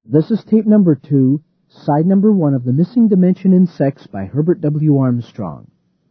This is tape number 2, side number 1 of The Missing Dimension in Sex by Herbert W. Armstrong.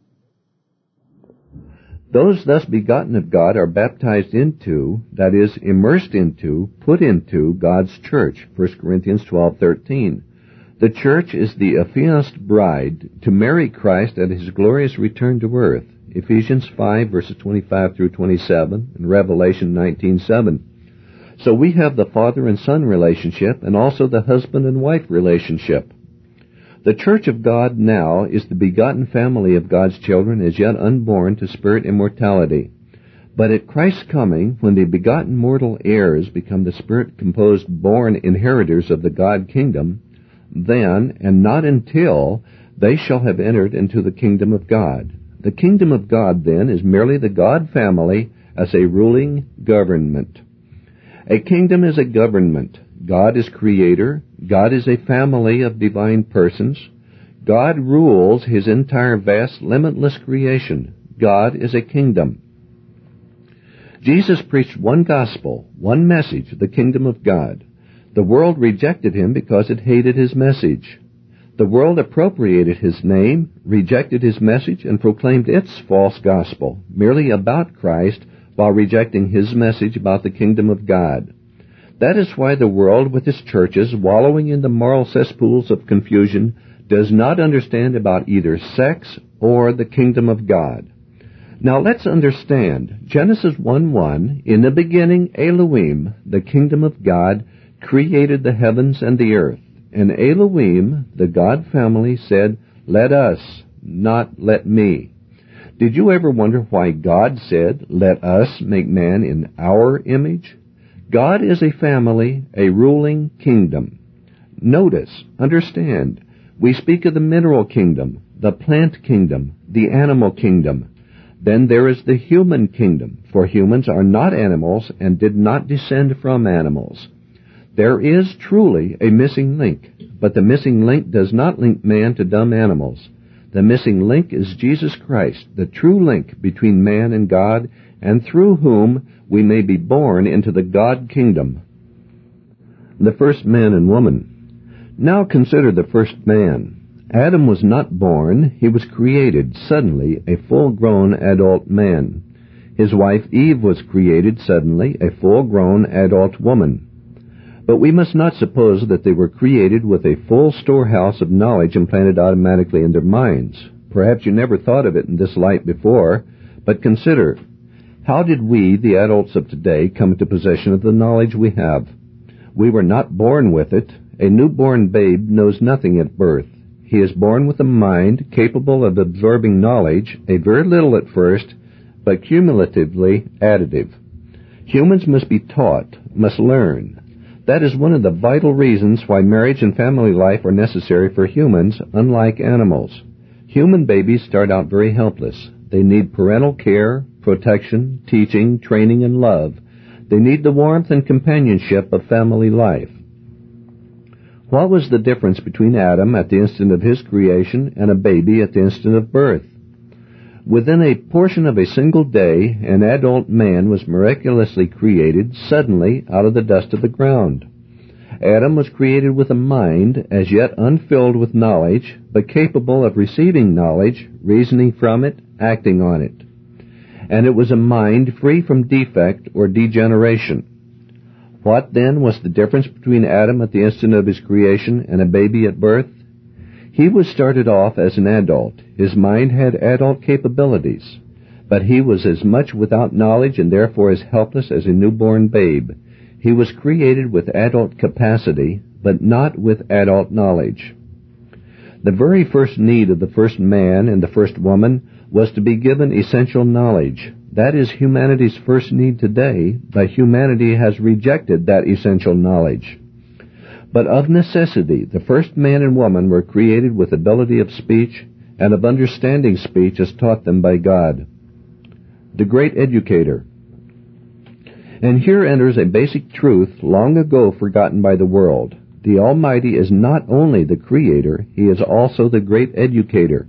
Those thus begotten of God are baptized into, that is, immersed into, put into, God's church, 1 Corinthians 12:13. The church is the affianced bride to marry Christ at his glorious return to earth, Ephesians 5, verses 25 through 27, and Revelation 19:7. So we have the father and son relationship, and also the husband and wife relationship. The church of God now is the begotten family of God's children as yet unborn to spirit immortality. But at Christ's coming, when the begotten mortal heirs become the spirit-composed born inheritors of the God kingdom, then, and not until, they shall have entered into the kingdom of God. The kingdom of God, then, is merely the God family as a ruling government. A kingdom is a government. God is creator. God is a family of divine persons. God rules his entire vast, limitless creation. God is a kingdom. Jesus preached one gospel, one message, the kingdom of God. The world rejected him because it hated his message. The world appropriated his name, rejected his message, and proclaimed its false gospel, merely about Christ, while rejecting his message about the kingdom of God. That is why the world, with its churches wallowing in the moral cesspools of confusion, does not understand about either sex or the kingdom of God. Now let's understand. Genesis 1:1, in the beginning Elohim, the kingdom of God, created the heavens and the earth. And Elohim, the God family, said, "Let us, not let me." Did you ever wonder why God said, "Let us make man in our image"? God is a family, a ruling kingdom. Notice, understand, we speak of the mineral kingdom, the plant kingdom, the animal kingdom. Then there is the human kingdom, for humans are not animals and did not descend from animals. There is truly a missing link, but the missing link does not link man to dumb animals. The missing link is Jesus Christ, the true link between man and God, and through whom we may be born into the God kingdom. The first man and woman. Now consider the first man. Adam was not born, he was created, suddenly, a full-grown adult man. His wife Eve was created, suddenly, a full-grown adult woman. But we must not suppose that they were created with a full storehouse of knowledge implanted automatically in their minds. Perhaps you never thought of it in this light before, but consider, how did we, the adults of today, come into possession of the knowledge we have? We were not born with it. A newborn babe knows nothing at birth. He is born with a mind capable of absorbing knowledge, a very little at first, but cumulatively additive. Humans must be taught, must learn. That is one of the vital reasons why marriage and family life are necessary for humans, unlike animals. Human babies start out very helpless. They need parental care, protection, teaching, training, and love. They need the warmth and companionship of family life. What was the difference between Adam at the instant of his creation and a baby at the instant of birth? Within a portion of a single day, an adult man was miraculously created suddenly out of the dust of the ground. Adam was created with a mind as yet unfilled with knowledge, but capable of receiving knowledge, reasoning from it, acting on it. And it was a mind free from defect or degeneration. What then was the difference between Adam at the instant of his creation and a baby at birth? He was started off as an adult. His mind had adult capabilities, but he was as much without knowledge and therefore as helpless as a newborn babe. He was created with adult capacity, but not with adult knowledge. The very first need of the first man and the first woman was to be given essential knowledge. That is humanity's first need today, but humanity has rejected that essential knowledge. But of necessity, the first man and woman were created with ability of speech and of understanding speech as taught them by God. The great educator. And here enters a basic truth long ago forgotten by the world. The Almighty is not only the Creator, He is also the great educator.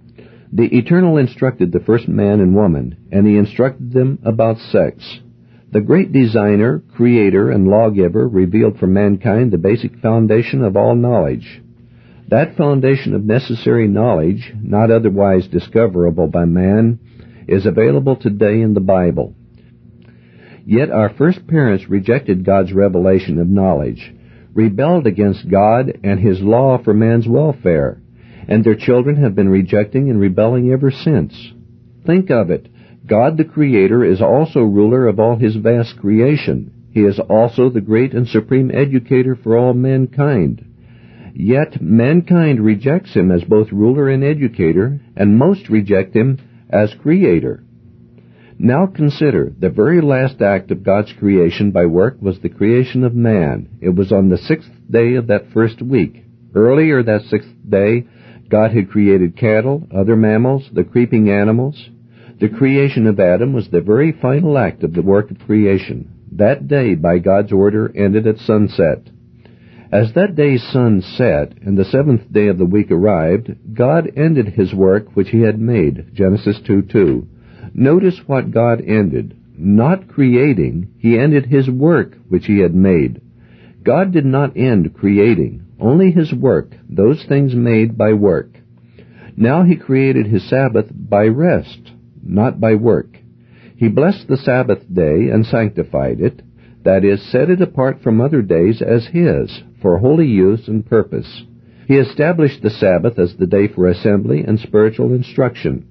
The Eternal instructed the first man and woman, and He instructed them about sex. The great designer, creator, and lawgiver revealed for mankind the basic foundation of all knowledge. That foundation of necessary knowledge, not otherwise discoverable by man, is available today in the Bible. Yet our first parents rejected God's revelation of knowledge, rebelled against God and His law for man's welfare, and their children have been rejecting and rebelling ever since. Think of it. God the Creator is also ruler of all His vast creation. He is also the great and supreme educator for all mankind. Yet mankind rejects Him as both ruler and educator, and most reject Him as Creator. Now consider, the very last act of God's creation by work was the creation of man. It was on the 6th day of that first week. Earlier that 6th day, God had created cattle, other mammals, the creeping animals. The creation of Adam was the very final act of the work of creation. That day, by God's order, ended at sunset. As that day's sun set, and the 7th day of the week arrived, God ended His work which He had made. Genesis 2:2. Notice what God ended. Not creating, He ended His work which He had made. God did not end creating, only His work, those things made by work. Now He created His Sabbath by rest, not by work. He blessed the Sabbath day and sanctified it, that is, set it apart from other days as His, for holy use and purpose. He established the Sabbath as the day for assembly and spiritual instruction.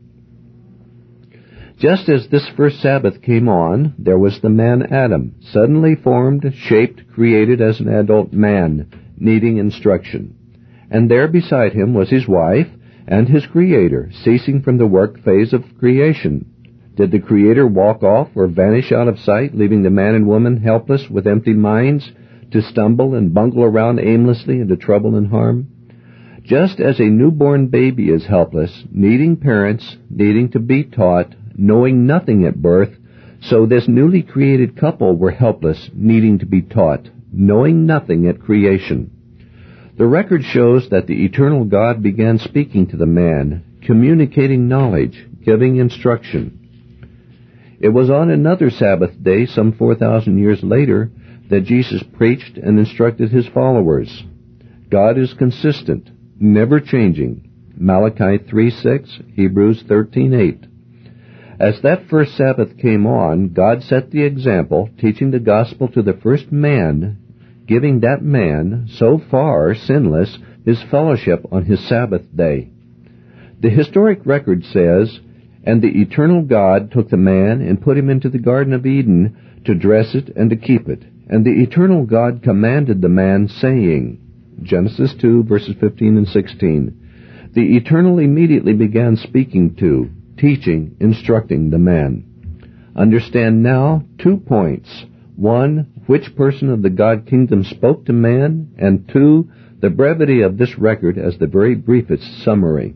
Just as this first Sabbath came on, there was the man Adam, suddenly formed, shaped, created as an adult man, needing instruction. And there beside him was his wife and his Creator, ceasing from the work phase of creation. Did the Creator walk off or vanish out of sight, leaving the man and woman helpless with empty minds, to stumble and bungle around aimlessly into trouble and harm? Just as a newborn baby is helpless, needing parents, needing to be taught, knowing nothing at birth, so this newly created couple were helpless, needing to be taught, knowing nothing at creation. The record shows that the eternal God began speaking to the man, communicating knowledge, giving instruction. It was on another Sabbath day, some 4,000 years later, that Jesus preached and instructed His followers. God is consistent, never changing. Malachi 3:6, Hebrews 13:8. As that first Sabbath came on, God set the example, teaching the gospel to the first man, giving that man, so far sinless, his fellowship on his Sabbath day. The historic record says, "And the eternal God took the man and put him into the Garden of Eden to dress it and to keep it. And the eternal God commanded the man, saying," Genesis 2, verses 15 and 16. The Eternal immediately began speaking to, teaching, instructing the man. Understand now 2 points. 1, which person of the God kingdom spoke to man, and 2, the brevity of this record as the very briefest summary.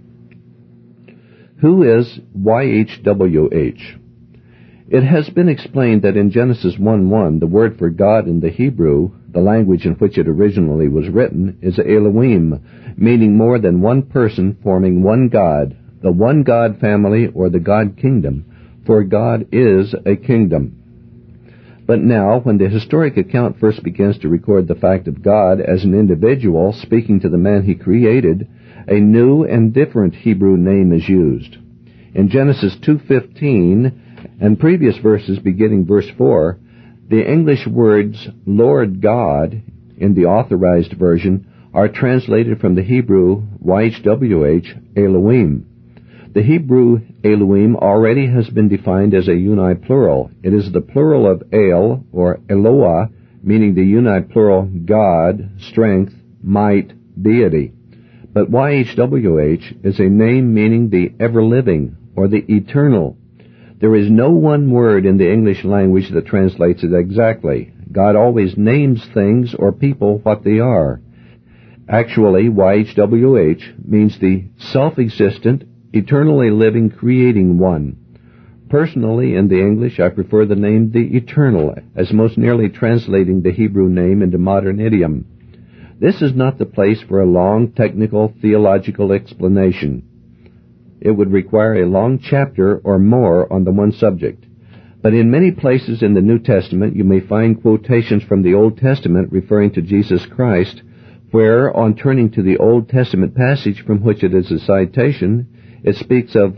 Who is YHWH? It has been explained that in Genesis 1:1, the word for God in the Hebrew, the language in which it originally was written, is Elohim, meaning more than one person forming one God, the one God family or the God kingdom, for God is a kingdom. But now, when the historic account first begins to record the fact of God as an individual speaking to the man He created, a new and different Hebrew name is used. In Genesis 2:15 and previous verses beginning verse 4, the English words Lord God in the Authorized Version are translated from the Hebrew YHWH, Elohim. The Hebrew Elohim already has been defined as a uniplural. It is the plural of El, or Eloah, meaning the uniplural God, strength, might, deity. But YHWH is a name meaning the ever-living, or the eternal. There is no one word in the English language that translates it exactly. God always names things or people what they are. Actually, YHWH means the self-existent, eternally living, creating one. Personally, in the English, I prefer the name the Eternal, as most nearly translating the Hebrew name into modern idiom. This is not the place for a long, technical, theological explanation. It would require a long chapter or more on the one subject. But in many places in the New Testament you may find quotations from the Old Testament referring to Jesus Christ, where, on turning to the Old Testament passage from which it is a citation, it speaks of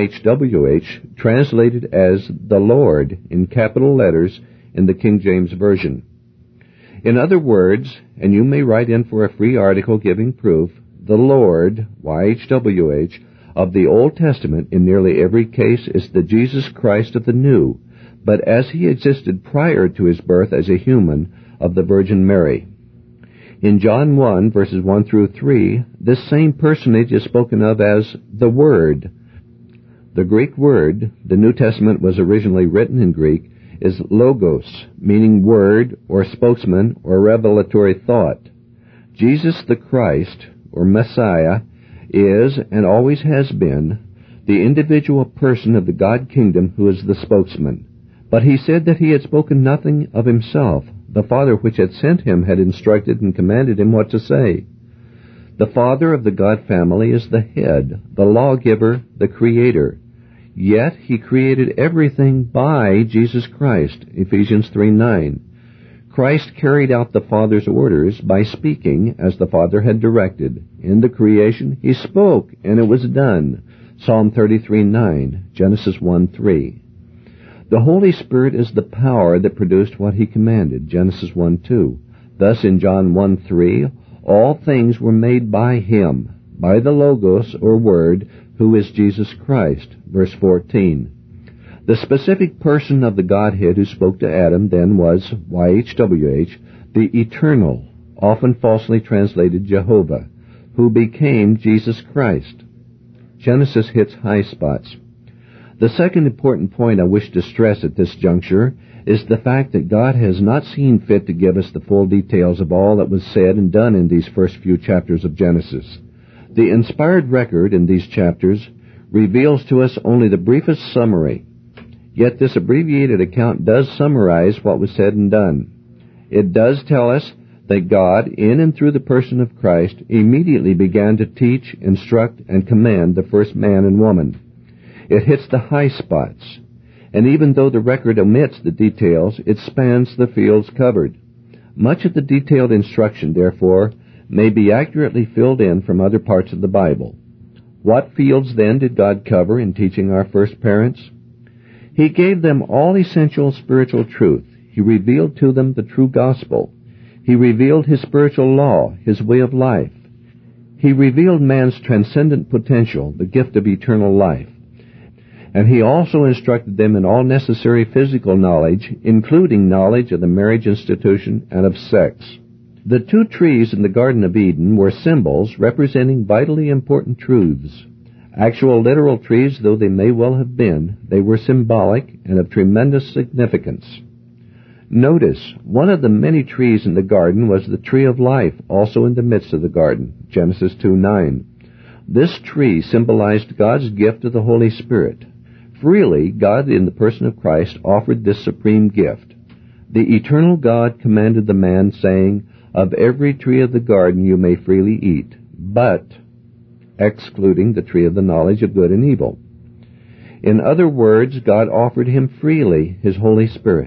YHWH, translated as the Lord in capital letters in the King James Version. In other words, and you may write in for a free article giving proof, the Lord, YHWH, of the Old Testament in nearly every case is the Jesus Christ of the New, but as he existed prior to his birth as a human of the Virgin Mary. In John 1, verses 1 through 3, this same personage is spoken of as the Word. The Greek word, the New Testament was originally written in Greek, is logos, meaning word or spokesman or revelatory thought. Jesus the Christ, or Messiah, is and always has been the individual person of the God kingdom who is the spokesman. But he said that he had spoken nothing of himself. The Father which had sent him had instructed and commanded him what to say. The Father of the God family is the head, the lawgiver, the creator. Yet he created everything by Jesus Christ, Ephesians 3:9. Christ carried out the Father's orders by speaking as the Father had directed. In the creation he spoke, and it was done, Psalm 33:9, Genesis 1:3. The Holy Spirit is the power that produced what he commanded, Genesis 1:2. Thus in John 1:3, all things were made by him, by the Logos, or Word, who is Jesus Christ, verse 14. The specific person of the Godhead who spoke to Adam then was YHWH, the Eternal, often falsely translated Jehovah, who became Jesus Christ. Genesis hits high spots. The second important point I wish to stress at this juncture is the fact that God has not seen fit to give us the full details of all that was said and done in these first few chapters of Genesis. The inspired record in these chapters reveals to us only the briefest summary, yet this abbreviated account does summarize what was said and done. It does tell us that God, in and through the person of Christ, immediately began to teach, instruct, and command the first man and woman. It hits the high spots, and even though the record omits the details, it spans the fields covered. Much of the detailed instruction, therefore, may be accurately filled in from other parts of the Bible. What fields, then, did God cover in teaching our first parents? He gave them all essential spiritual truth. He revealed to them the true gospel. He revealed his spiritual law, his way of life. He revealed man's transcendent potential, the gift of eternal life. And he also instructed them in all necessary physical knowledge, including knowledge of the marriage institution and of sex. The two trees in the Garden of Eden were symbols representing vitally important truths. Actual literal trees though they may well have been, they were symbolic and of tremendous significance. Notice, one of the many trees in the garden was the tree of life, also in the midst of the garden, Genesis 2:9. This tree symbolized God's gift of the Holy Spirit. Freely, God in the person of Christ offered this supreme gift. The eternal God commanded the man, saying, "Of every tree of the garden you may freely eat, but," excluding the tree of the knowledge of good and evil. In other words, God offered him freely his Holy Spirit.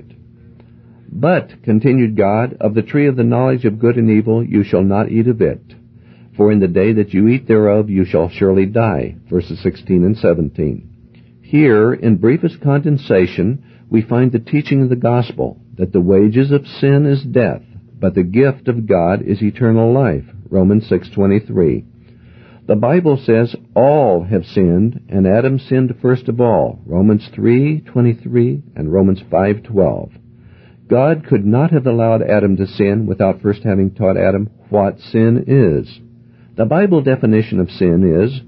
"But," continued God, "of the tree of the knowledge of good and evil you shall not eat of it. For in the day that you eat thereof you shall surely die." Verses 16 and 17. Here, in briefest condensation, we find the teaching of the gospel, that the wages of sin is death, but the gift of God is eternal life. Romans 6:23. The Bible says all have sinned, and Adam sinned first of all. Romans 3:23 and Romans 5:12. God could not have allowed Adam to sin without first having taught Adam what sin is. The Bible definition of sin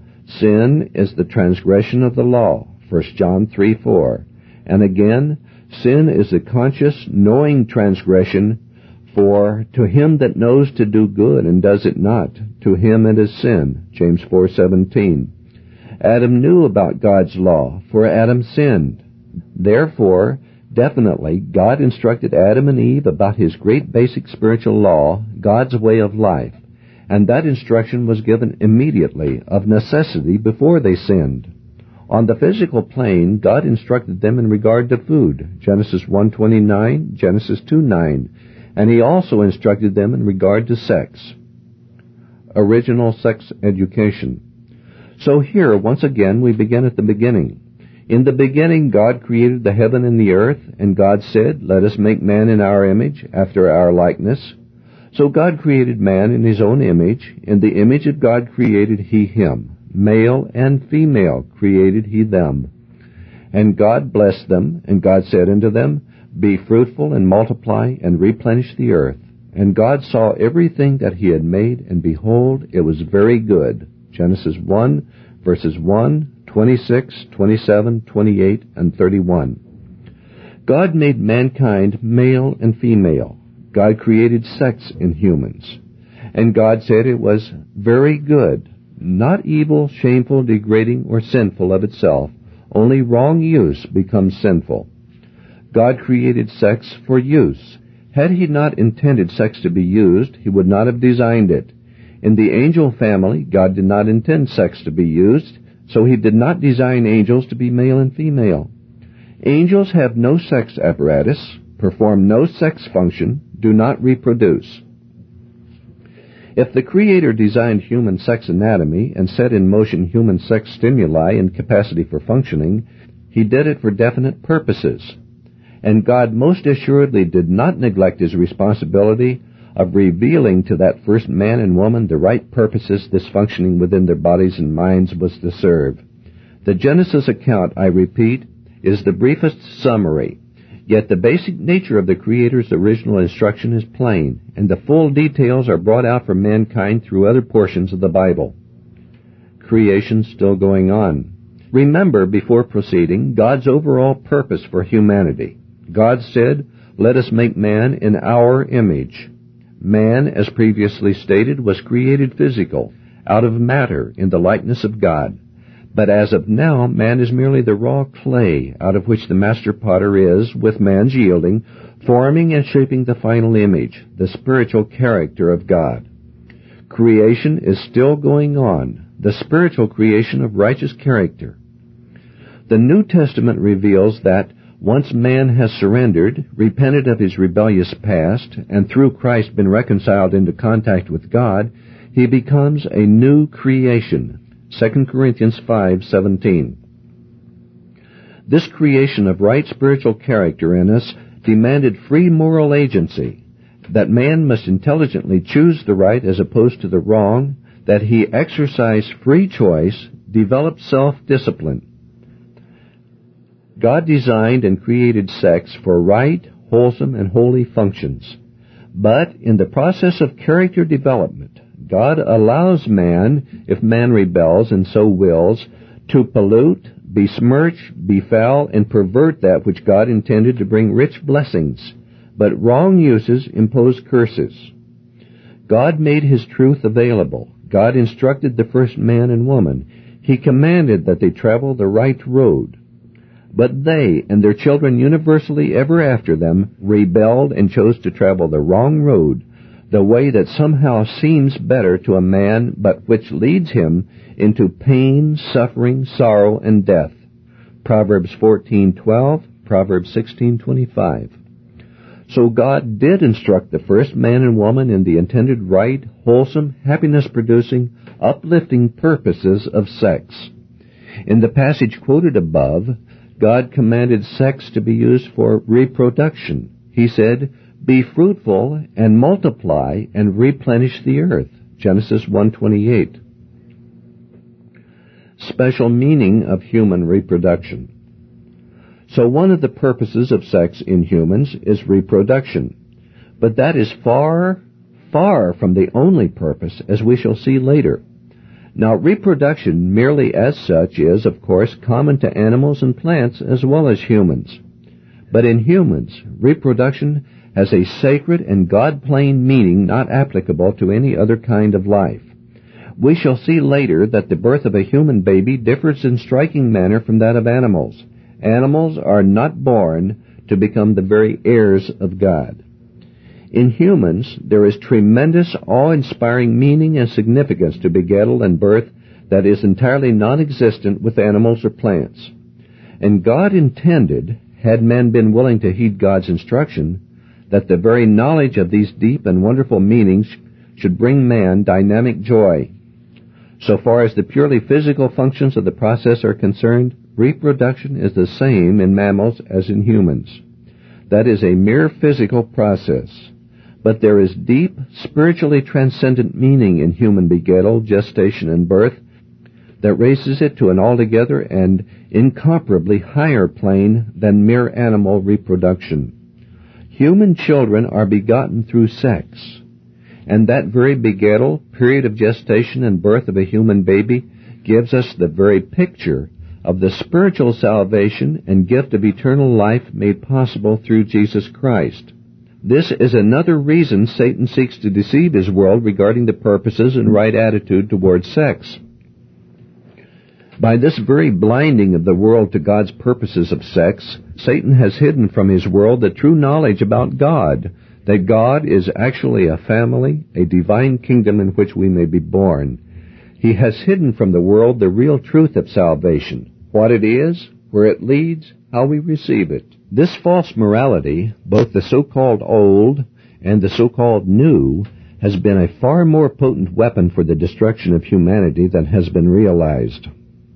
is the transgression of the law, 1 John 3:4. And again, sin is a conscious, knowing transgression, for to him that knows to do good and does it not, to him it is sin, James 4:17. Adam knew about God's law, for Adam sinned. Therefore, definitely, God instructed Adam and Eve about his great basic spiritual law, God's way of life, and that instruction was given immediately, of necessity, before they sinned. On the physical plane, God instructed them in regard to food, Genesis 1:29, Genesis 2:9, and He also instructed them in regard to sex. Original sex education. So here, once again, we begin at the beginning. In the beginning, God created the heaven and the earth, and God said, "Let us make man in our image, after our likeness." So God created man in His own image. In the image of God created He him. Male and female created He them. And God blessed them, and God said unto them, "Be fruitful and multiply, and replenish the earth." And God saw everything that He had made, and behold, it was very good. Genesis 1, verses 1, 26, 27, 28, and 31. God made mankind male and female. God created sex in humans. And God said it was very good, not evil, shameful, degrading, or sinful of itself. Only wrong use becomes sinful. God created sex for use. Had He not intended sex to be used, He would not have designed it. In the angel family, God did not intend sex to be used, so He did not design angels to be male and female. Angels have no sex apparatus, perform no sex function, do not reproduce. If the Creator designed human sex anatomy and set in motion human sex stimuli and capacity for functioning, He did it for definite purposes. And God most assuredly did not neglect His responsibility of revealing to that first man and woman the right purposes this functioning within their bodies and minds was to serve. The Genesis account, I repeat, is the briefest summary, yet the basic nature of the Creator's original instruction is plain, and the full details are brought out for mankind through other portions of the Bible. Creation still going on. Remember, before proceeding, God's overall purpose for humanity. God said, "Let us make man in our image." Man, as previously stated, was created physical, out of matter, in the likeness of God. But as of now, man is merely the raw clay out of which the master potter is, with man's yielding, forming and shaping the final image, the spiritual character of God. Creation is still going on, the spiritual creation of righteous character. The New Testament reveals that once man has surrendered, repented of his rebellious past, and through Christ been reconciled into contact with God, he becomes a new creation. 2 Corinthians 5:17. This creation of right spiritual character in us demanded free moral agency, that man must intelligently choose the right as opposed to the wrong, that he exercise free choice, develop self-discipline. God designed and created sex for right, wholesome, and holy functions. But in the process of character development, God allows man, if man rebels and so wills, to pollute, besmirch, befoul, and pervert that which God intended to bring rich blessings. But wrong uses impose curses. God made His truth available. God instructed the first man and woman. He commanded that they travel the right road. But they and their children universally ever after them rebelled and chose to travel the wrong road, the way that somehow seems better to a man, but which leads him into pain, suffering, sorrow, and death. Proverbs 14:12, Proverbs 16:25. So God did instruct the first man and woman in the intended right, wholesome, happiness-producing, uplifting purposes of sex. In the passage quoted above, God commanded sex to be used for reproduction. He said, "Be fruitful and multiply and replenish the earth." Genesis 1:28. Special meaning of human reproduction. So one of the purposes of sex in humans is reproduction. But that is far, far from the only purpose, as we shall see later. Now, reproduction merely as such is, of course, common to animals and plants as well as humans. But in humans, reproduction has a sacred and God-plain meaning not applicable to any other kind of life. We shall see later that the birth of a human baby differs in striking manner from that of animals. Animals are not born to become the very heirs of God. In humans, there is tremendous, awe-inspiring meaning and significance to begettal and birth that is entirely non-existent with animals or plants. And God intended, had men been willing to heed God's instruction, that the very knowledge of these deep and wonderful meanings should bring man dynamic joy. So far as the purely physical functions of the process are concerned, reproduction is the same in mammals as in humans. That is a mere physical process. But there is deep, spiritually transcendent meaning in human begettal, gestation, and birth that raises it to an altogether and incomparably higher plane than mere animal reproduction. Human children are begotten through sex, and that very begettal, period of gestation and birth of a human baby, gives us the very picture of the spiritual salvation and gift of eternal life made possible through Jesus Christ. This is another reason Satan seeks to deceive his world regarding the purposes and right attitude towards sex. By this very blinding of the world to God's purposes of sex, Satan has hidden from his world the true knowledge about God, that God is actually a family, a divine kingdom in which we may be born. He has hidden from the world the real truth of salvation, what it is, where it leads, how we receive it. This false morality, both the so-called old and the so-called new, has been a far more potent weapon for the destruction of humanity than has been realized.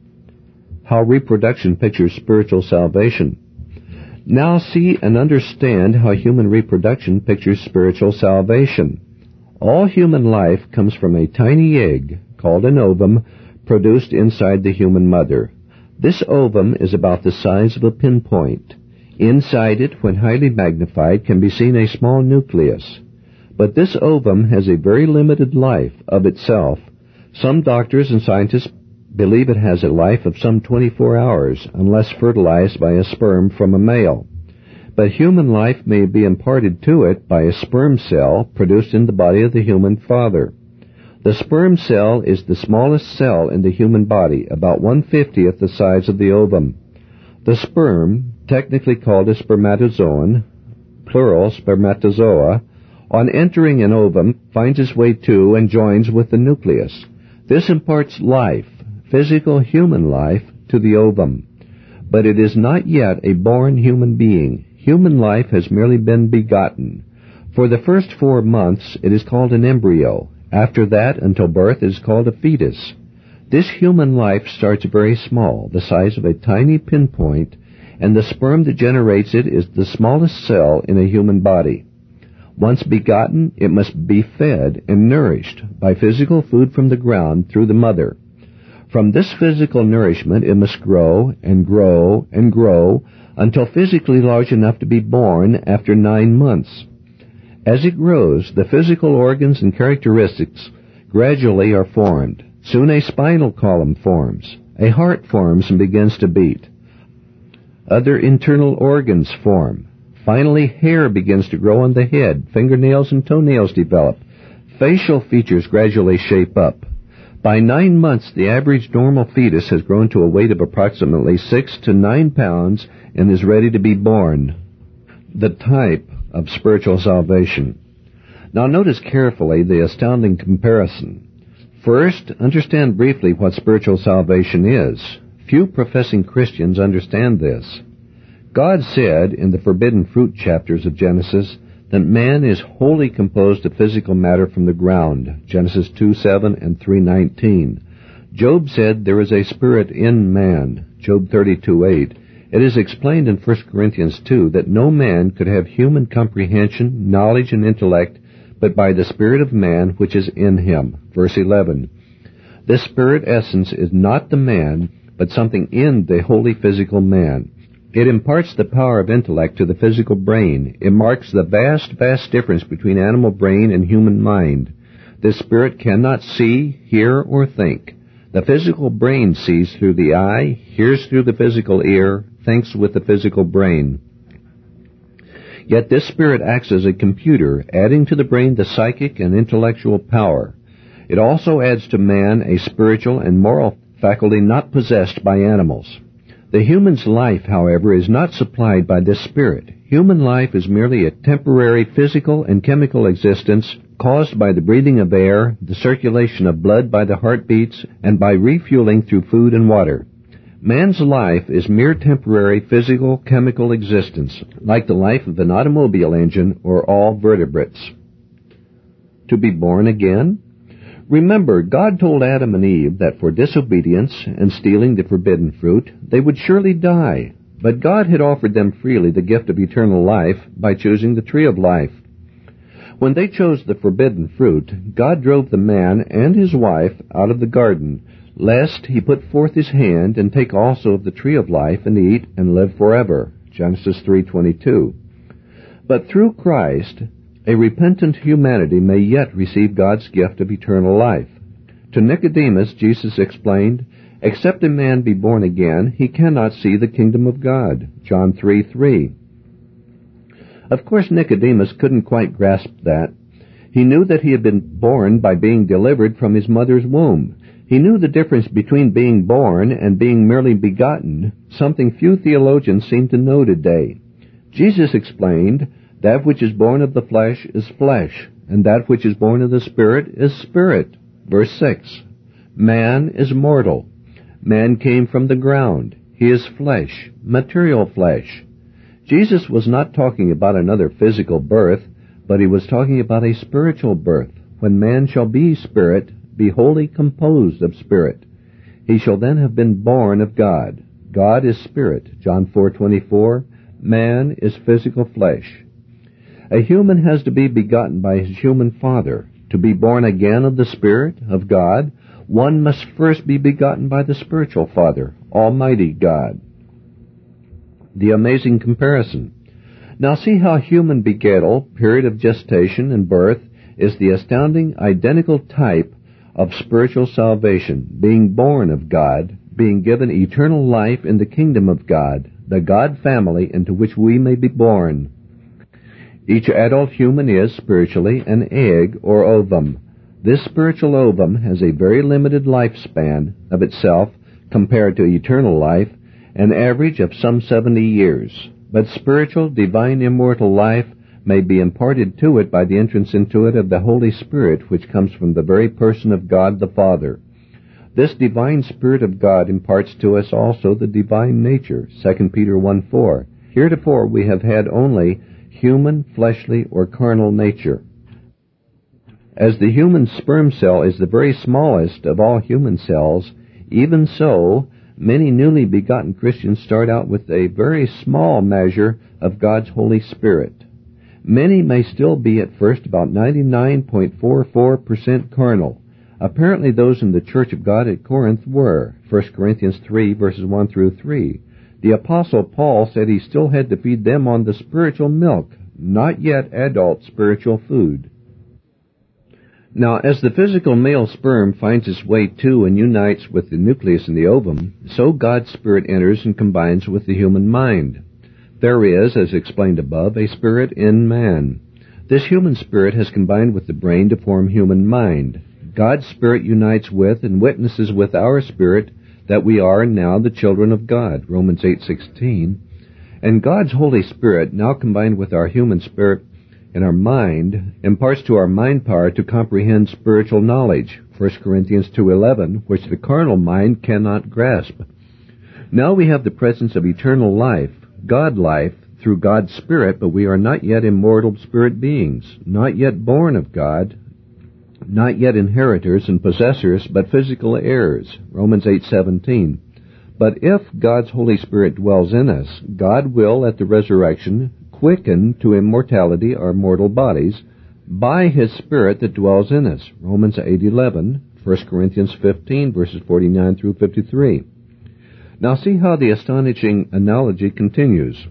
How reproduction pictures spiritual salvation. Now see and understand how human reproduction pictures spiritual salvation. All human life comes from a tiny egg, called an ovum, produced inside the human mother. This ovum is about the size of a pinpoint. Inside it, when highly magnified, can be seen a small nucleus. But this ovum has a very limited life of itself. Some doctors and scientists believe it has a life of some 24 hours, unless fertilized by a sperm from a male. But human life may be imparted to it by a sperm cell produced in the body of the human father. The sperm cell is the smallest cell in the human body, about 1/50th the size of the ovum. The sperm, technically called a spermatozoon, plural spermatozoa, on entering an ovum finds its way to and joins with the nucleus. This imparts life, physical human life, to the ovum. But it is not yet a born human being. Human life has merely been begotten. For the first 4 months it is called an embryo. After that, until birth, it is called a fetus. This human life starts very small, the size of a tiny pinpoint, and the sperm that generates it is the smallest cell in a human body. Once begotten, it must be fed and nourished by physical food from the ground through the mother. From this physical nourishment, it must grow and grow and grow until physically large enough to be born after 9 months. As it grows, the physical organs and characteristics gradually are formed. Soon a spinal column forms. A heart forms and begins to beat. Other internal organs form. Finally, hair begins to grow on the head. Fingernails and toenails develop. Facial features gradually shape up. By 9 months, the average normal fetus has grown to a weight of approximately 6 to 9 pounds and is ready to be born. The type of spiritual salvation. Now notice carefully the astounding comparison. First, understand briefly what spiritual salvation is. Few professing Christians understand this. God said in the forbidden fruit chapters of Genesis that man is wholly composed of physical matter from the ground, Genesis 2:7 and 3:19. Job said there is a spirit in man, Job 32:8. It is explained in 1 Corinthians 2 that no man could have human comprehension, knowledge, and intellect but by the spirit of man which is in him, verse 11. This spirit essence is not the man, but something in the holy physical man. It imparts the power of intellect to the physical brain. It marks the vast, vast difference between animal brain and human mind. This spirit cannot see, hear, or think. The physical brain sees through the eye, hears through the physical ear, thinks with the physical brain. Yet this spirit acts as a computer, adding to the brain the psychic and intellectual power. It also adds to man a spiritual and moral faculty not possessed by animals. The human's life, however, is not supplied by this spirit. Human life is merely a temporary physical and chemical existence caused by the breathing of air, the circulation of blood by the heartbeats, and by refueling through food and water. Man's life is mere temporary physical, chemical existence, like the life of an automobile engine or all vertebrates. To be born again? Remember, God told Adam and Eve that for disobedience and stealing the forbidden fruit, they would surely die. But God had offered them freely the gift of eternal life by choosing the tree of life. When they chose the forbidden fruit, God drove the man and his wife out of the garden, lest he put forth his hand and take also of the tree of life and eat and live forever. Genesis 3:22. But through Christ, a repentant humanity may yet receive God's gift of eternal life. To Nicodemus, Jesus explained, "Except a man be born again, he cannot see the kingdom of God." John 3:3. Of course, Nicodemus couldn't quite grasp that. He knew that he had been born by being delivered from his mother's womb. He knew the difference between being born and being merely begotten, something few theologians seem to know today. Jesus explained, "That which is born of the flesh is flesh, and that which is born of the Spirit is spirit." Verse 6. Man is mortal. Man came from the ground. He is flesh, material flesh. Jesus was not talking about another physical birth, but he was talking about a spiritual birth. When man shall be spirit, be wholly composed of spirit, he shall then have been born of God. God is spirit. John 4:24. Man is physical flesh. A human has to be begotten by his human father. To be born again of the Spirit of God, one must first be begotten by the spiritual Father, Almighty God. The amazing comparison. Now see how human begettal, period of gestation and birth, is the astounding identical type of spiritual salvation, being born of God, being given eternal life in the kingdom of God, the God family into which we may be born. Each adult human is, spiritually, an egg or ovum. This spiritual ovum has a very limited lifespan of itself compared to eternal life, an average of some 70 years. But spiritual, divine, immortal life may be imparted to it by the entrance into it of the Holy Spirit, which comes from the very person of God the Father. This divine Spirit of God imparts to us also the divine nature, 2 Peter 1:4. Heretofore we have had only human, fleshly, or carnal nature. As the human sperm cell is the very smallest of all human cells, even so, many newly begotten Christians start out with a very small measure of God's Holy Spirit. Many may still be at first about 99.44% carnal. Apparently those in the Church of God at Corinth were. 1 Corinthians 3, verses 1 through 3. The Apostle Paul said he still had to feed them on the spiritual milk, not yet adult spiritual food. Now, as the physical male sperm finds its way to and unites with the nucleus in the ovum, so God's Spirit enters and combines with the human mind. There is, as explained above, a spirit in man. This human spirit has combined with the brain to form human mind. God's Spirit unites with and witnesses with our spirit that we are now the children of God, Romans 8:16. And God's Holy Spirit, now combined with our human spirit in our mind, imparts to our mind power to comprehend spiritual knowledge, 1 Corinthians 2:11, which the carnal mind cannot grasp. Now we have the presence of eternal life, God life, through God's Spirit, but we are not yet immortal spirit beings, not yet born of God, not yet inheritors and possessors, but physical heirs, Romans 8:17. But if God's Holy Spirit dwells in us, God will, at the resurrection, quicken to immortality our mortal bodies by His Spirit that dwells in us, Romans 8:11, 1 Corinthians 15, verses 49 through 53. Now see how the astonishing analogy continues.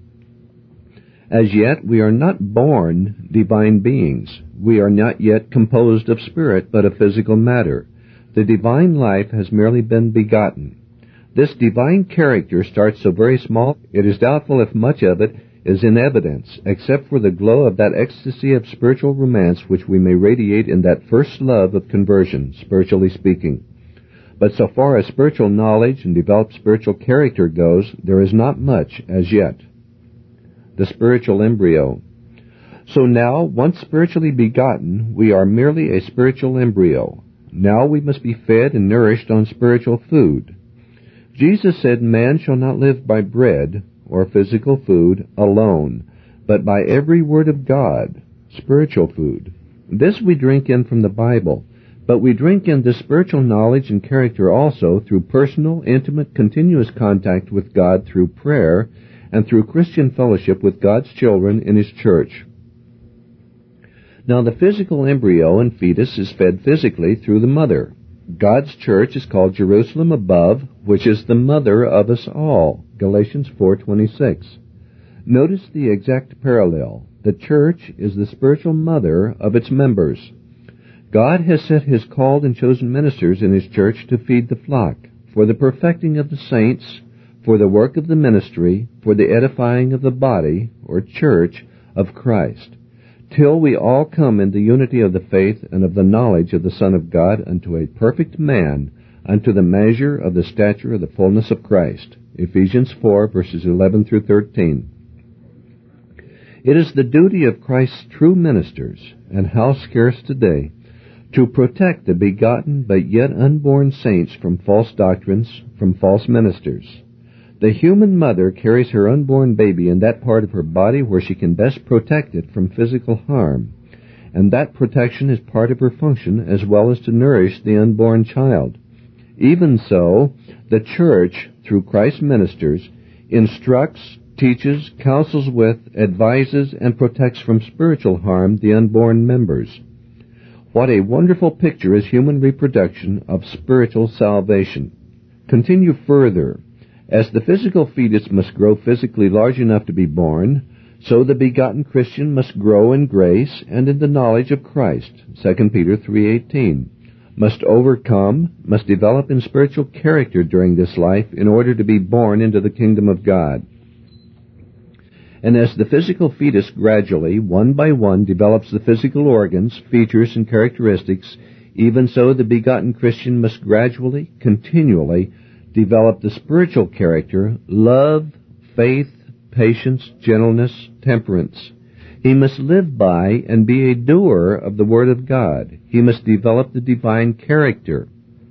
As yet we are not born divine beings. We are not yet composed of spirit, but of physical matter. The divine life has merely been begotten. This divine character starts so very small, it is doubtful if much of it is in evidence, except for the glow of that ecstasy of spiritual romance which we may radiate in that first love of conversion, spiritually speaking. But so far as spiritual knowledge and developed spiritual character goes, there is not much as yet. The spiritual embryo. So now, once spiritually begotten, we are merely a spiritual embryo. Now we must be fed and nourished on spiritual food. Jesus said, "Man shall not live by bread," or physical food, alone, but by every word of God, spiritual food. This we drink in from the Bible, but we drink in this spiritual knowledge and character also through personal, intimate, continuous contact with God through prayer and through Christian fellowship with God's children in His church. Now the physical embryo and fetus is fed physically through the mother. God's church is called Jerusalem above, which is the mother of us all, Galatians 4:26. Notice the exact parallel. The church is the spiritual mother of its members. God has set His called and chosen ministers in His church to feed the flock, for the perfecting of the saints, for the work of the ministry, for the edifying of the body, or church, of Christ, till we all come in the unity of the faith and of the knowledge of the Son of God unto a perfect man, unto the measure of the stature of the fullness of Christ. Ephesians 4, verses 11 through 13. It is the duty of Christ's true ministers, and how scarce today, to protect the begotten but yet unborn saints from false doctrines, from false ministers. The human mother carries her unborn baby in that part of her body where she can best protect it from physical harm, and that protection is part of her function as well as to nourish the unborn child. Even so, the church, through Christ's ministers, instructs, teaches, counsels with, advises, and protects from spiritual harm the unborn members. What a wonderful picture is human reproduction of spiritual salvation. Continue further. As the physical fetus must grow physically large enough to be born, so the begotten Christian must grow in grace and in the knowledge of Christ, 2 Peter 3:18, must overcome, must develop in spiritual character during this life in order to be born into the kingdom of God. And as the physical fetus gradually, one by one, develops the physical organs, features, and characteristics, even so the begotten Christian must gradually, continually, develop the spiritual character, love, faith, patience, gentleness, temperance. He must live by and be a doer of the Word of God. He must develop the divine character.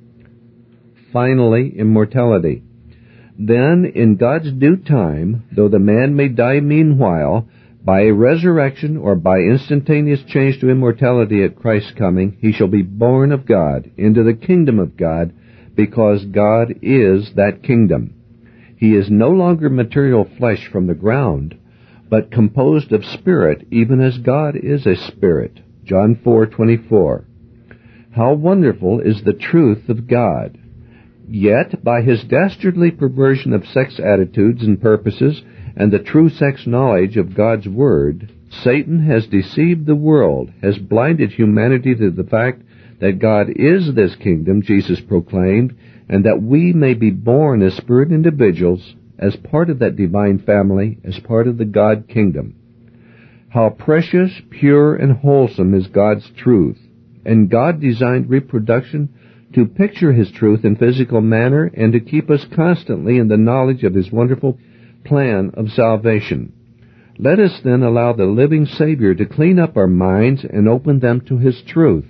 Finally, immortality. Then, in God's due time, though the man may die meanwhile, by a resurrection or by instantaneous change to immortality at Christ's coming, he shall be born of God into the kingdom of God, because God is that kingdom. He is no longer material flesh from the ground, but composed of spirit, even as God is a spirit. John 4:24. How wonderful is the truth of God! Yet, by his dastardly perversion of sex attitudes and purposes and the true sex knowledge of God's Word, Satan has deceived the world, has blinded humanity to the fact that God is this kingdom Jesus proclaimed, and that we may be born as spirit individuals, as part of that divine family, as part of the God kingdom. How precious, pure, and wholesome is God's truth, and God designed reproduction to picture His truth in physical manner and to keep us constantly in the knowledge of His wonderful plan of salvation. Let us then allow the living Savior to clean up our minds and open them to His truth.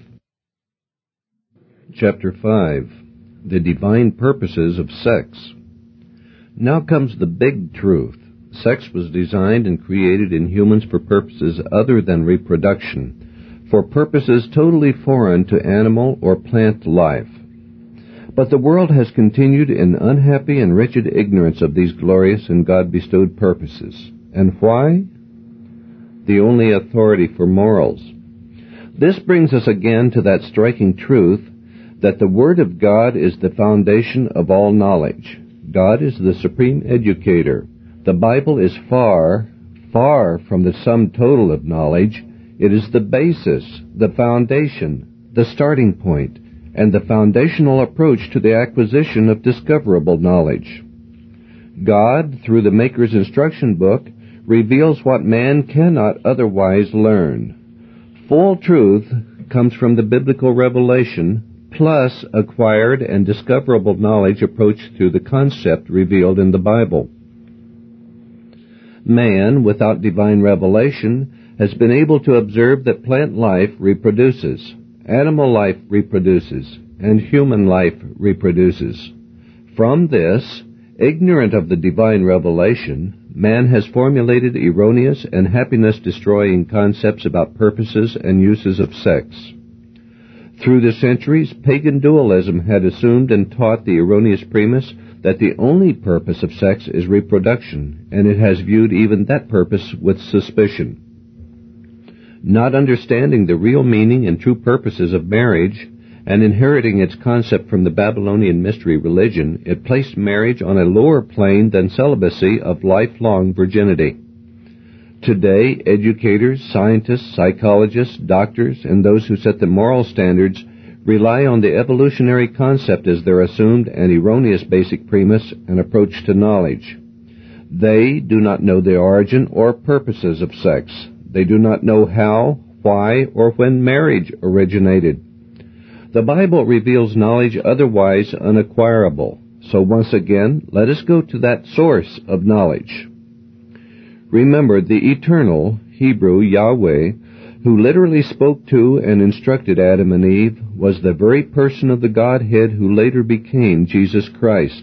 Chapter 5. The Divine Purposes of Sex. Now comes the big truth. Sex was designed and created in humans for purposes other than reproduction, for purposes totally foreign to animal or plant life. But the world has continued in unhappy and wretched ignorance of these glorious and God-bestowed purposes. And why? The only authority for morals. This brings us again to that striking truth that the Word of God is the foundation of all knowledge. God is the supreme educator. The Bible is far, far from the sum total of knowledge. It is the basis, the foundation, the starting point, and the foundational approach to the acquisition of discoverable knowledge. God, through the Maker's instruction book, reveals what man cannot otherwise learn. Full truth comes from the biblical revelation, plus acquired and discoverable knowledge approached through the concept revealed in the Bible. Man, without divine revelation, has been able to observe that plant life reproduces, animal life reproduces, and human life reproduces. From this, ignorant of the divine revelation, man has formulated erroneous and happiness-destroying concepts about purposes and uses of sex. Through the centuries, pagan dualism had assumed and taught the erroneous premise that the only purpose of sex is reproduction, and it has viewed even that purpose with suspicion. Not understanding the real meaning and true purposes of marriage, and inheriting its concept from the Babylonian mystery religion, it placed marriage on a lower plane than celibacy of lifelong virginity. Today, educators, scientists, psychologists, doctors, and those who set the moral standards rely on the evolutionary concept as their assumed and erroneous basic premise and approach to knowledge. They do not know the origin or purposes of sex. They do not know how, why, or when marriage originated. The Bible reveals knowledge otherwise unacquirable. So once again, let us go to that source of knowledge. Remember, the eternal, Hebrew Yahweh, who literally spoke to and instructed Adam and Eve, was the very person of the Godhead who later became Jesus Christ.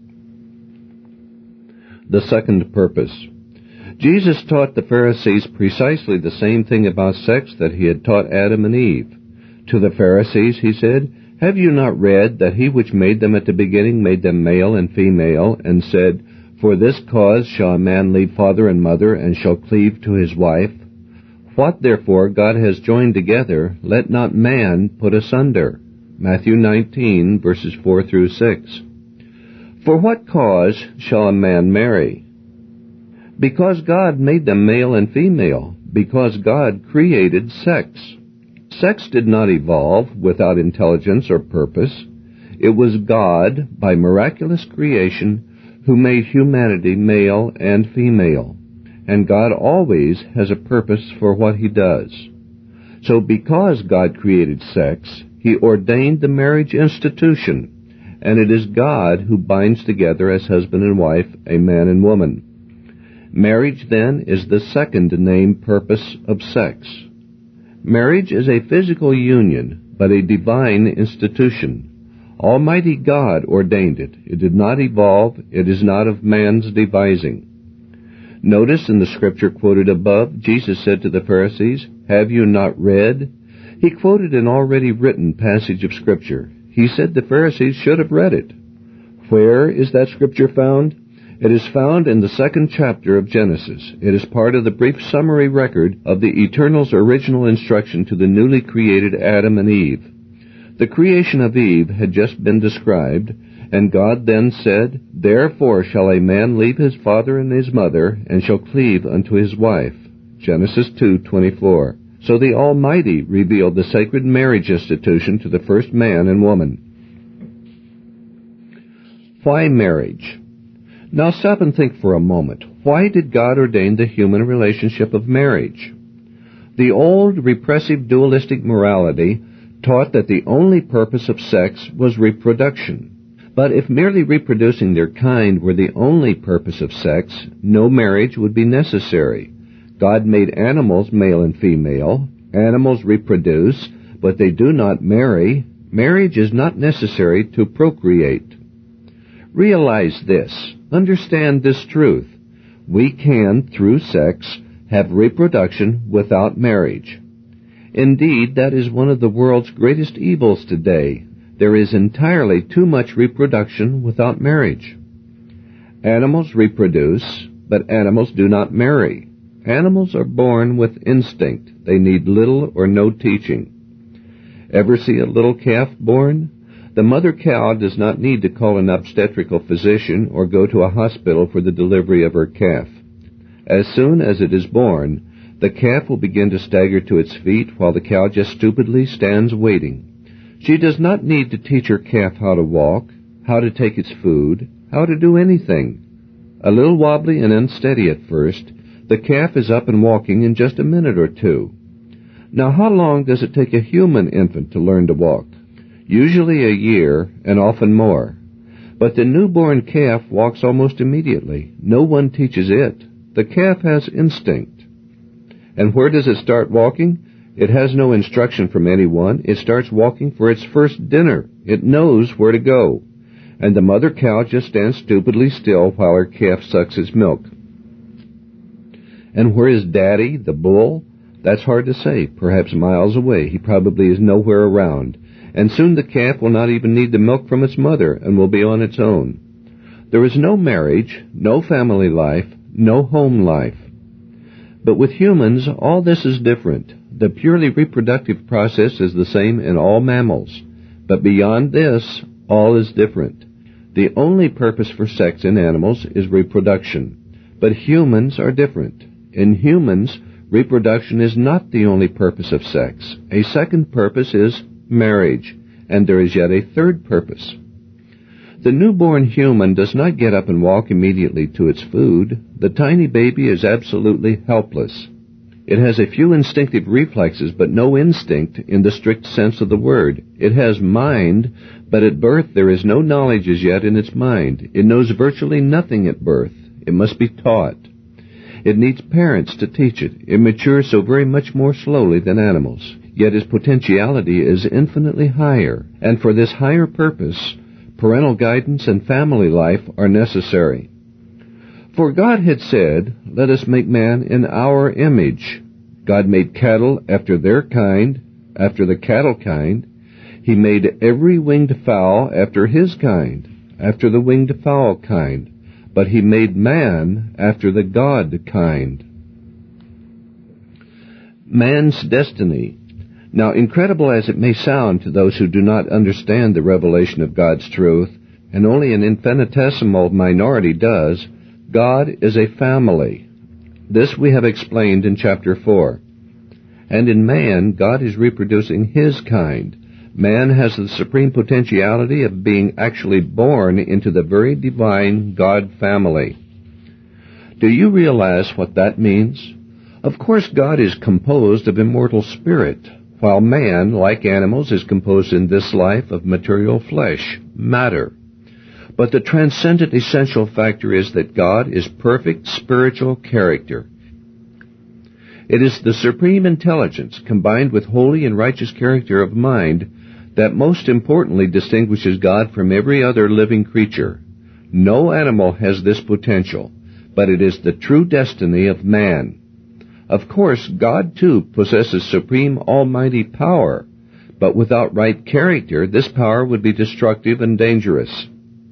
The second purpose. Jesus taught the Pharisees precisely the same thing about sex that he had taught Adam and Eve. To the Pharisees he said, "Have you not read that he which made them at the beginning made them male and female, and said, For this cause shall a man leave father and mother, and shall cleave to his wife? What therefore God has joined together, let not man put asunder." Matthew 19, verses 4 through 6. For what cause shall a man marry? Because God made them male and female, because God created sex. Sex did not evolve without intelligence or purpose. It was God, by miraculous creation, who made humanity male and female. And God always has a purpose for what he does. So because God created sex, he ordained the marriage institution, and it is God who binds together as husband and wife a man and woman. Marriage, then, is the second named purpose of sex. Marriage is a physical union, but a divine institution. Almighty God ordained it. It did not evolve. It is not of man's devising. Notice in the scripture quoted above, Jesus said to the Pharisees, "Have you not read?" He quoted an already written passage of scripture. He said the Pharisees should have read it. Where is that scripture found? It is found in the 2nd chapter of Genesis. It is part of the brief summary record of the Eternal's original instruction to the newly created Adam and Eve. The creation of Eve had just been described, and God then said, "Therefore shall a man leave his father and his mother, and shall cleave unto his wife." Genesis 2:24. So the Almighty revealed the sacred marriage institution to the first man and woman. Why marriage? Now stop and think for a moment. Why did God ordain the human relationship of marriage? The old repressive dualistic morality taught that the only purpose of sex was reproduction. But if merely reproducing their kind were the only purpose of sex, no marriage would be necessary. God made animals male and female. Animals reproduce, but they do not marry. Marriage is not necessary to procreate. Realize this. Understand this truth. We can, through sex, have reproduction without marriage. Indeed, that is one of the world's greatest evils today. There is entirely too much reproduction without marriage. Animals reproduce, but animals do not marry. Animals are born with instinct. They need little or no teaching. Ever see a little calf born? The mother cow does not need to call an obstetrical physician or go to a hospital for the delivery of her calf. As soon as it is born, the calf will begin to stagger to its feet while the cow just stupidly stands waiting. She does not need to teach her calf how to walk, how to take its food, how to do anything. A little wobbly and unsteady at first, the calf is up and walking in just a minute or two. Now how long does it take a human infant to learn to walk? Usually a year, and often more. But the newborn calf walks almost immediately. No one teaches it. The calf has instinct. And where does it start walking? It has no instruction from anyone. It starts walking for its first dinner. It knows where to go. And the mother cow just stands stupidly still while her calf sucks its milk. And where is Daddy, the bull? That's hard to say. Perhaps miles away. He probably is nowhere around. And soon the calf will not even need the milk from its mother and will be on its own. There is no marriage, no family life, no home life. But with humans, all this is different. The purely reproductive process is the same in all mammals. But beyond this, all is different. The only purpose for sex in animals is reproduction. But humans are different. In humans, reproduction is not the only purpose of sex. A second purpose is marriage, and there is yet a third purpose. The newborn human does not get up and walk immediately to its food. The tiny baby is absolutely helpless. It has a few instinctive reflexes, but no instinct in the strict sense of the word. It has mind, but at birth there is no knowledge as yet in its mind. It knows virtually nothing at birth. It must be taught. It needs parents to teach it. It matures so very much more slowly than animals. Yet its potentiality is infinitely higher, and for this higher purpose, parental guidance and family life are necessary. For God had said, "Let us make man in our image." God made cattle after their kind, after the cattle kind. He made every winged fowl after his kind, after the winged fowl kind. But he made man after the God kind. Man's destiny. Now, incredible as it may sound to those who do not understand the revelation of God's truth, and only an infinitesimal minority does, God is a family. This we have explained in chapter 4. And in man, God is reproducing his kind. Man has the supreme potentiality of being actually born into the very divine God family. Do you realize what that means? Of course, God is composed of immortal spirit, while man, like animals, is composed in this life of material flesh, matter. But the transcendent essential factor is that God is perfect spiritual character. It is the supreme intelligence combined with holy and righteous character of mind that most importantly distinguishes God from every other living creature. No animal has this potential, but it is the true destiny of man. Of course, God too possesses supreme almighty power, but without right character, this power would be destructive and dangerous.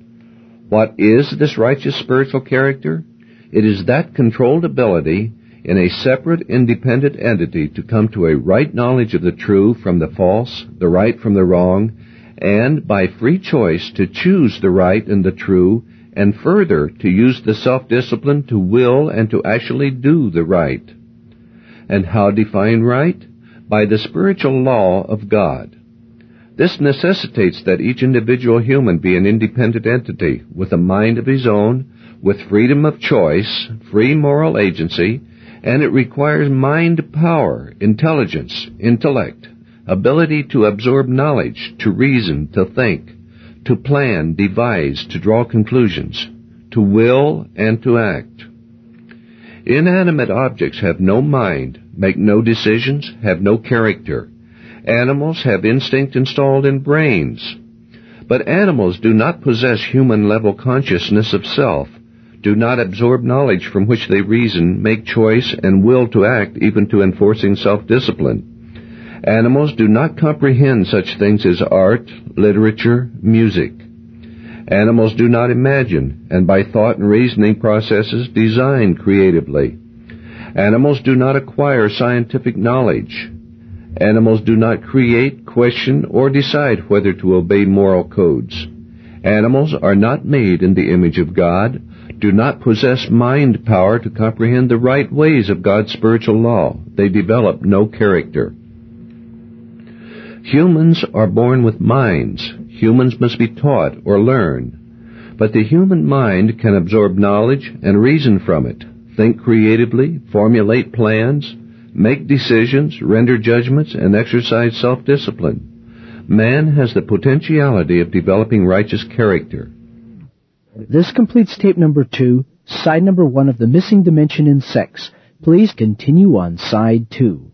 What is this righteous spiritual character? It is that controlled ability in a separate, independent entity to come to a right knowledge of the true from the false, the right from the wrong, and by free choice to choose the right and the true, and further to use the self-discipline to will and to actually do the right. And how define right? By the spiritual law of God. This necessitates that each individual human be an independent entity with a mind of his own, with freedom of choice, free moral agency, and it requires mind power, intelligence, intellect, ability to absorb knowledge, to reason, to think, to plan, devise, to draw conclusions, to will, and to act. Inanimate objects have no mind, make no decisions, have no character. Animals have instinct installed in brains. But animals do not possess human-level consciousness of self, do not absorb knowledge from which they reason, make choice, and will to act, even to enforcing self-discipline. Animals do not comprehend such things as art, literature, music. Animals do not imagine, and by thought and reasoning processes design creatively. Animals do not acquire scientific knowledge. Animals do not create, question, or decide whether to obey moral codes. Animals are not made in the image of God, do not possess mind power to comprehend the right ways of God's spiritual law. They develop no character. Humans are born with minds. Humans must be taught or learn. But the human mind can absorb knowledge and reason from it, think creatively, formulate plans, make decisions, render judgments, and exercise self-discipline. Man has the potentiality of developing righteous character. This completes tape number 2, side number 1 of The Missing Dimension in Sex, Please continue on side 2.